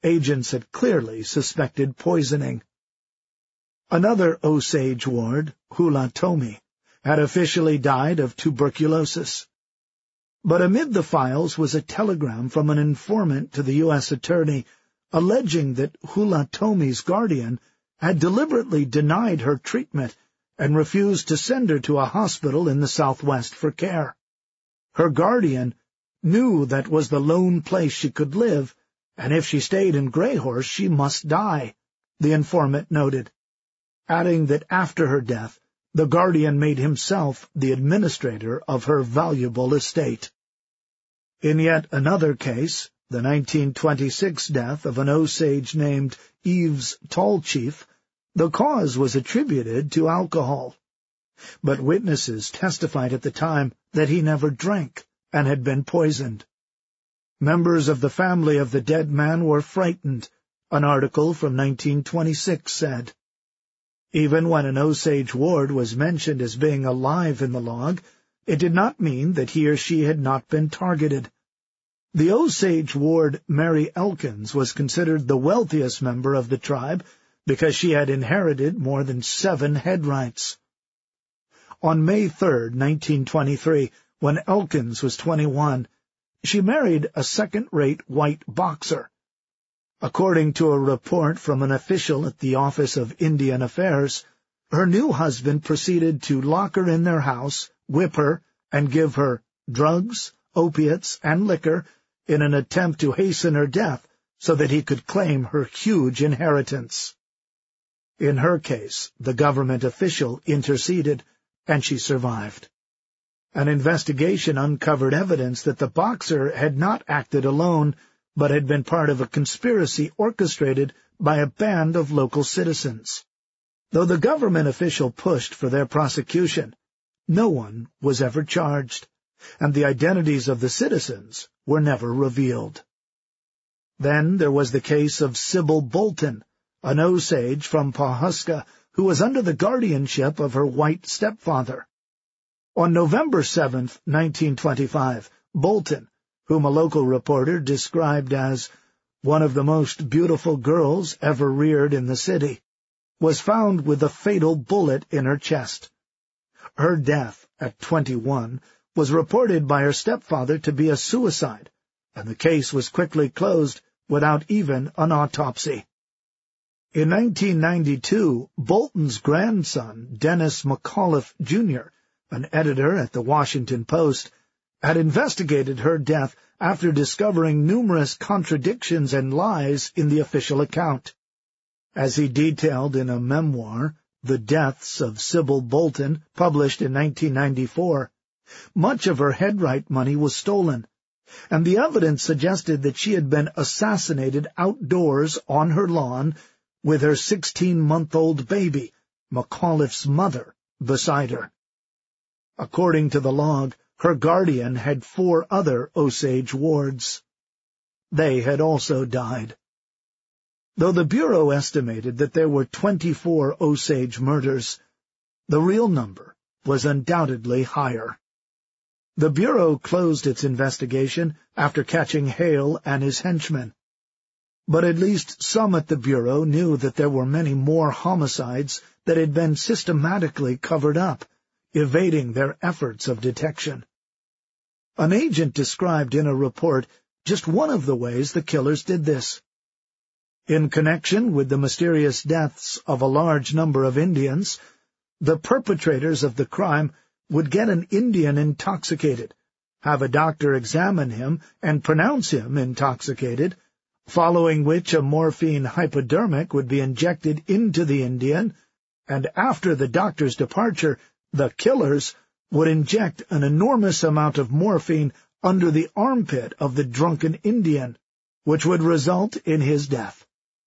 Speaker 1: agents had clearly suspected poisoning. Another Osage ward, Hula Tomi, had officially died of tuberculosis. But amid the files was a telegram from an informant to the U S attorney alleging that Hula Tomi's guardian had deliberately denied her treatment and refused to send her to a hospital in the Southwest for care. Her guardian knew that was the lone place she could live, and if she stayed in Greyhorse she must die, the informant noted, adding that after her death the guardian made himself the administrator of her valuable estate. In yet another case, the nineteen twenty-six death of an Osage named Eves Tallchief, the cause was attributed to alcohol. But witnesses testified at the time that he never drank and had been poisoned. Members of the family of the dead man were frightened, an article from nineteen twenty-six said. Even when an Osage ward was mentioned as being alive in the log, it did not mean that he or she had not been targeted. The Osage ward Mary Elkins was considered the wealthiest member of the tribe because she had inherited more than seven head rights. On May third, nineteen twenty-three, when Elkins was twenty-one, she married a second-rate white boxer. According to a report from an official at the Office of Indian Affairs, her new husband proceeded to lock her in their house, whip her, and give her drugs, opiates, and liquor in an attempt to hasten her death so that he could claim her huge inheritance. In her case, the government official interceded, and she survived. An investigation uncovered evidence that the boxer had not acted alone, but had been part of a conspiracy orchestrated by a band of local citizens. Though the government official pushed for their prosecution, no one was ever charged, and the identities of the citizens were never revealed. Then there was the case of Sybil Bolton, an Osage from Pawhuska, who was under the guardianship of her white stepfather. On November seventh, nineteen twenty-five, Bolton, whom a local reporter described as one of the most beautiful girls ever reared in the city, was found with a fatal bullet in her chest. Her death, at twenty-one, was reported by her stepfather to be a suicide, and the case was quickly closed without even an autopsy. In nineteen ninety-two, Bolton's grandson, Dennis McAuliffe, Junior, an editor at the Washington Post, had investigated her death after discovering numerous contradictions and lies in the official account. As he detailed in a memoir, The Deaths of Sybil Bolton, published in nineteen ninety-four, much of her headright money was stolen, and the evidence suggested that she had been assassinated outdoors on her lawn with her sixteen-month-old baby, McAuliffe's mother, beside her. According to the log, her guardian had four other Osage wards. They had also died. Though the Bureau estimated that there were twenty-four Osage murders, the real number was undoubtedly higher. The Bureau closed its investigation after catching Hale and his henchmen. But at least some at the Bureau knew that there were many more homicides that had been systematically covered up, evading their efforts of detection. An agent described in a report just one of the ways the killers did this. In connection with the mysterious deaths of a large number of Indians, the perpetrators of the crime would get an Indian intoxicated, have a doctor examine him and pronounce him intoxicated, following which a morphine hypodermic would be injected into the Indian, and after the doctor's departure, the killers would inject an enormous amount of morphine under the armpit of the drunken Indian, which would result in his death.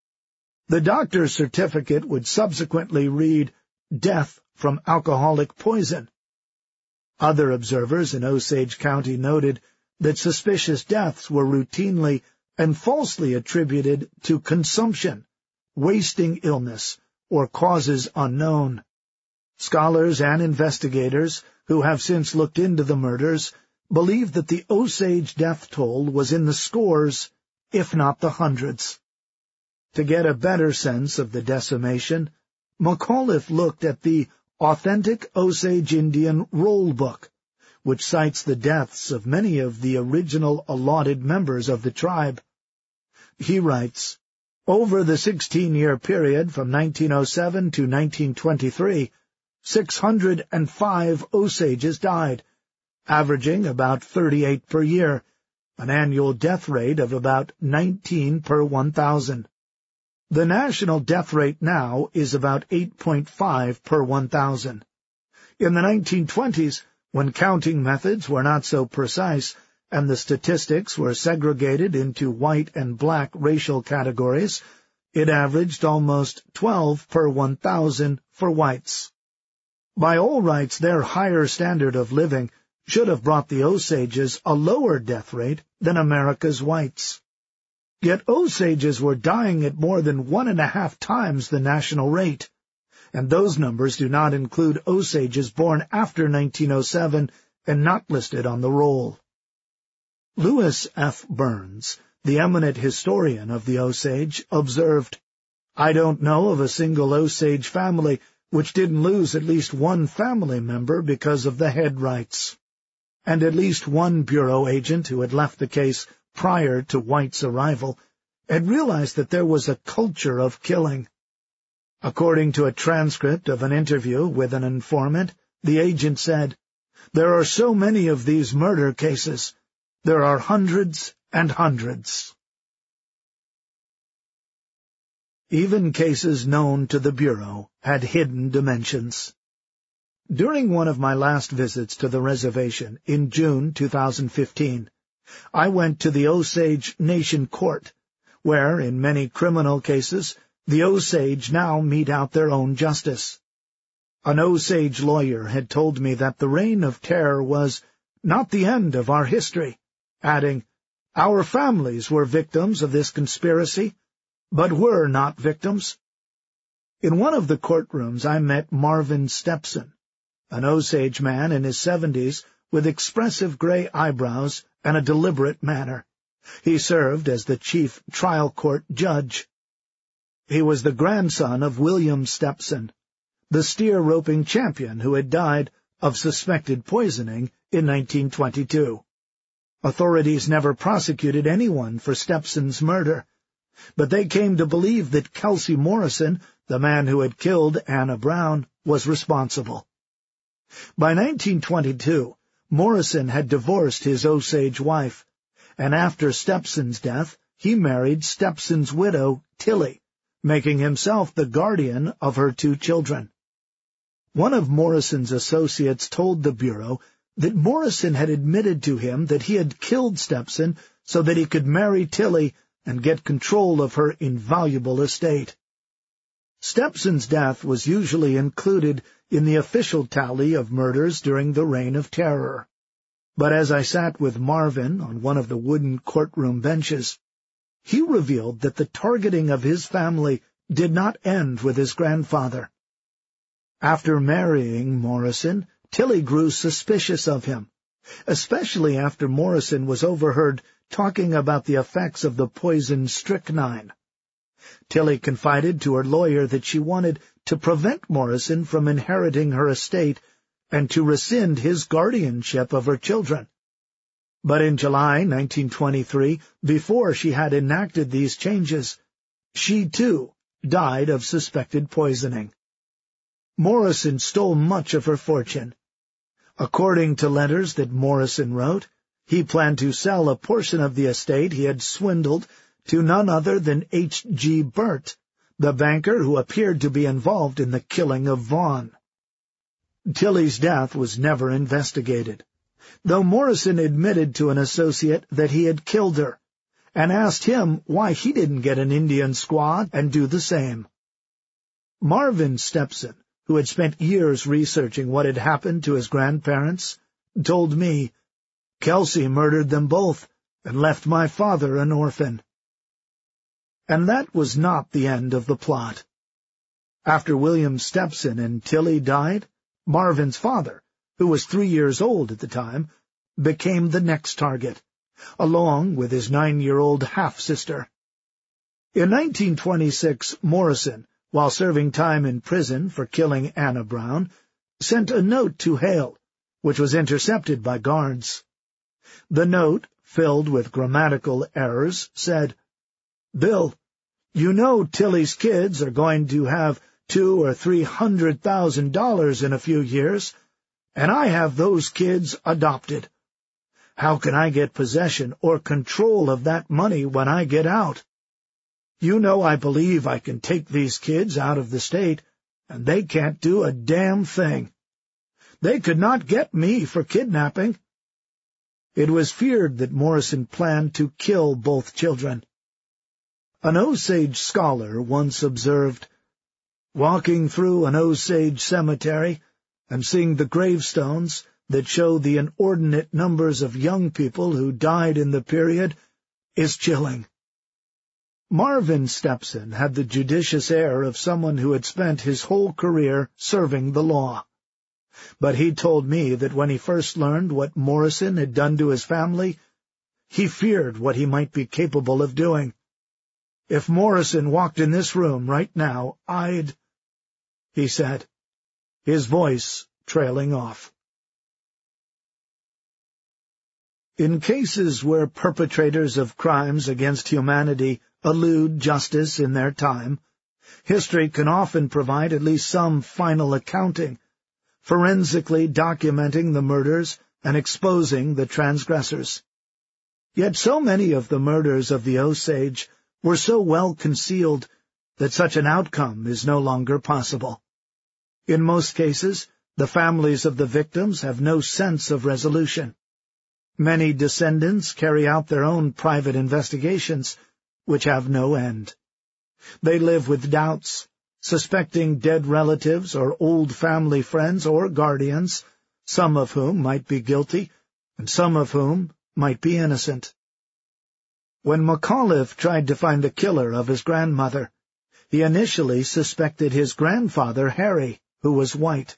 Speaker 1: The doctor's certificate would subsequently read, "Death from alcoholic poison." Other observers in Osage County noted that suspicious deaths were routinely and falsely attributed to consumption, wasting illness, or causes unknown. Scholars and investigators who have since looked into the murders believe that the Osage death toll was in the scores, if not the hundreds. To get a better sense of the decimation, McAuliffe looked at the Authentic Osage Indian Roll Book, which cites the deaths of many of the original allotted members of the tribe. He writes, over the sixteen-year period from nineteen oh seven to nineteen twenty-three, six hundred five Osages died, averaging about thirty-eight per year, an annual death rate of about nineteen per one thousand. The national death rate now is about eight point five per one thousand. In the nineteen twenties, when counting methods were not so precise and the statistics were segregated into white and black racial categories, it averaged almost twelve per one thousand for whites. By all rights, their higher standard of living should have brought the Osages a lower death rate than America's whites. Yet Osages were dying at more than one and a half times the national rate, and those numbers do not include Osages born after nineteen oh seven and not listed on the roll. Lewis F. Burns, the eminent historian of the Osage, observed, I don't know of a single Osage family which didn't lose at least one family member because of the head rights, and at least one bureau agent who had left the case prior to whites' arrival had realized that there was a culture of killing. According to a transcript of an interview with an informant, the agent said, there are so many of these murder cases. There are hundreds and hundreds. Even cases known to the Bureau had hidden dimensions. During one of my last visits to the reservation in June two thousand fifteen, I went to the Osage Nation Court, where, in many criminal cases, the Osage now mete out their own justice. An Osage lawyer had told me that the Reign of Terror was not the end of our history, adding, our families were victims of this conspiracy, but we're not victims. In one of the courtrooms I met Marvin Stepson, an Osage man in his seventies with expressive gray eyebrows and a deliberate manner. He served as the chief trial court judge. He was the grandson of William Stepson, the steer-roping champion who had died of suspected poisoning in nineteen twenty-two. Authorities never prosecuted anyone for Stepson's murder, but they came to believe that Kelsey Morrison, the man who had killed Anna Brown, was responsible. By nineteen twenty-two, Morrison had divorced his Osage wife, and after Stepson's death, he married Stepson's widow, Tilly, making himself the guardian of her two children. One of Morrison's associates told the Bureau that Morrison had admitted to him that he had killed Stepson so that he could marry Tilly and get control of her invaluable estate. Stepson's death was usually included in the official tally of murders during the Reign of Terror. But as I sat with Marvin on one of the wooden courtroom benches, he revealed that the targeting of his family did not end with his grandfather. After marrying Morrison, Tilly grew suspicious of him, especially after Morrison was overheard talking about the effects of the poison strychnine. Tilly confided to her lawyer that she wanted to prevent Morrison from inheriting her estate and to rescind his guardianship of her children. But in July nineteen twenty-three, before she had enacted these changes, she, too, died of suspected poisoning. Morrison stole much of her fortune. According to letters that Morrison wrote, he planned to sell a portion of the estate he had swindled to none other than H G Burt, the banker who appeared to be involved in the killing of Vaughn. Tilly's death was never investigated, though Morrison admitted to an associate that he had killed her, and asked him why he didn't get an Indian squad and do the same. Marvin Stepson, who had spent years researching what had happened to his grandparents, told me, Kelsey murdered them both and left my father an orphan. And that was not the end of the plot. After William Stepson and Tilly died, Marvin's father, who was three years old at the time, became the next target, along with his nine-year-old half-sister. In nineteen twenty-six, Morrison, while serving time in prison for killing Anna Brown, sent a note to Hale, which was intercepted by guards. The note, filled with grammatical errors, said, "Bill, you know Tilly's kids are going to have two or three hundred thousand dollars in a few years, and I have those kids adopted. How can I get possession or control of that money when I get out? You know I believe I can take these kids out of the state, and they can't do a damn thing. They could not get me for kidnapping." It was feared that Morrison planned to kill both children. An Osage scholar once observed, "Walking through an Osage cemetery and seeing the gravestones that show the inordinate numbers of young people who died in the period is chilling." Marvin Stepson had the judicious air of someone who had spent his whole career serving the law. But he told me that when he first learned what Morrison had done to his family, he feared what he might be capable of doing. "If Morrison walked in this room right now, I'd—" he said, his voice trailing off. In cases where perpetrators of crimes against humanity elude justice in their time, history can often provide at least some final accounting, forensically documenting the murders and exposing the transgressors. Yet so many of the murders of the Osage were so well concealed that such an outcome is no longer possible. In most cases, the families of the victims have no sense of resolution. Many descendants carry out their own private investigations, which have no end. They live with doubts, suspecting dead relatives or old family friends or guardians, some of whom might be guilty, and some of whom might be innocent. When McAuliffe tried to find the killer of his grandmother, he initially suspected his grandfather, Harry, who was white.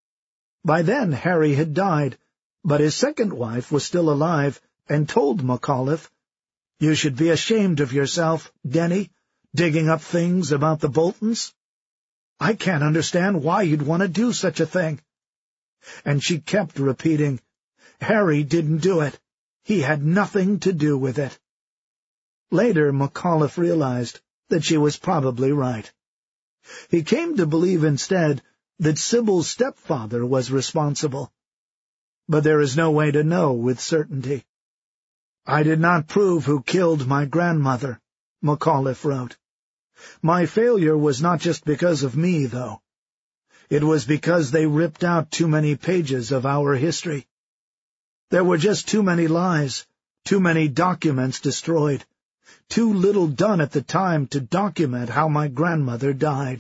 Speaker 1: By then Harry had died, but his second wife was still alive and told McAuliffe, "You should be ashamed of yourself, Denny, digging up things about the Boltons. I can't understand why you'd want to do such a thing." And she kept repeating, "Harry didn't do it. He had nothing to do with it." Later, McAuliffe realized that she was probably right. He came to believe instead that Sybil's stepfather was responsible. But there is no way to know with certainty. "I did not prove who killed my grandmother," McAuliffe wrote. "My failure was not just because of me, though. It was because they ripped out too many pages of our history. There were just too many lies, too many documents destroyed, too little done at the time to document how my grandmother died."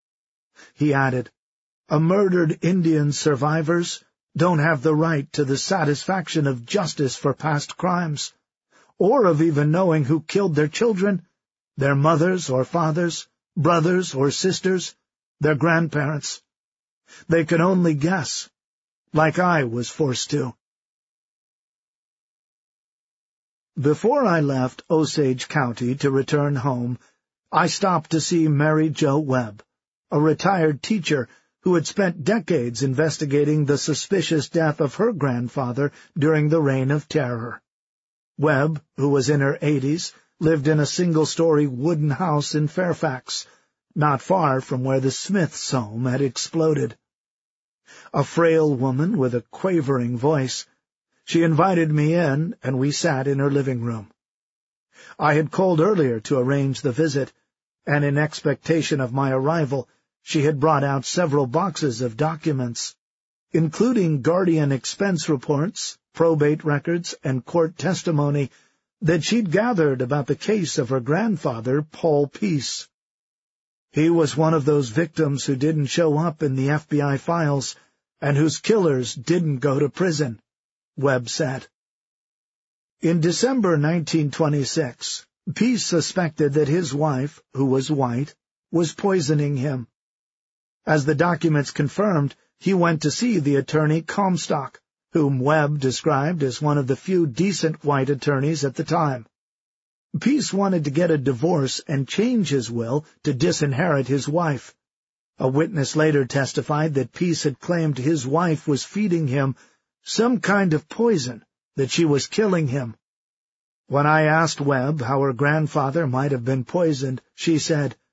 Speaker 1: He added, "A murdered Indian survivors don't have the right to the satisfaction of justice for past crimes, or of even knowing who killed their children, their mothers or fathers, brothers or sisters, their grandparents. They can only guess, like I was forced to." Before I left Osage County to return home, I stopped to see Mary Jo Webb, a retired teacher who had spent decades investigating the suspicious death of her grandfather during the Reign of Terror. Webb, who was in her eighties, lived in a single-story wooden house in Fairfax, not far from where the Smiths' home had exploded. A frail woman with a quavering voice, she invited me in, and we sat in her living room. I had called earlier to arrange the visit, and in expectation of my arrival, she had brought out several boxes of documents, including guardian expense reports, probate records, and court testimony that she'd gathered about the case of her grandfather, Paul Peace. He was one of those victims who didn't show up in the F B I files and whose killers didn't go to prison, Webb said. In December nineteen twenty-six, Peace suspected that his wife, who was white, was poisoning him. As the documents confirmed, he went to see the attorney Comstock, whom Webb described as one of the few decent white attorneys at the time. Peace wanted to get a divorce and change his will to disinherit his wife. A witness later testified that Peace had claimed his wife was feeding him some kind of poison, that she was killing him. When I asked Webb how her grandfather might have been poisoned, she said,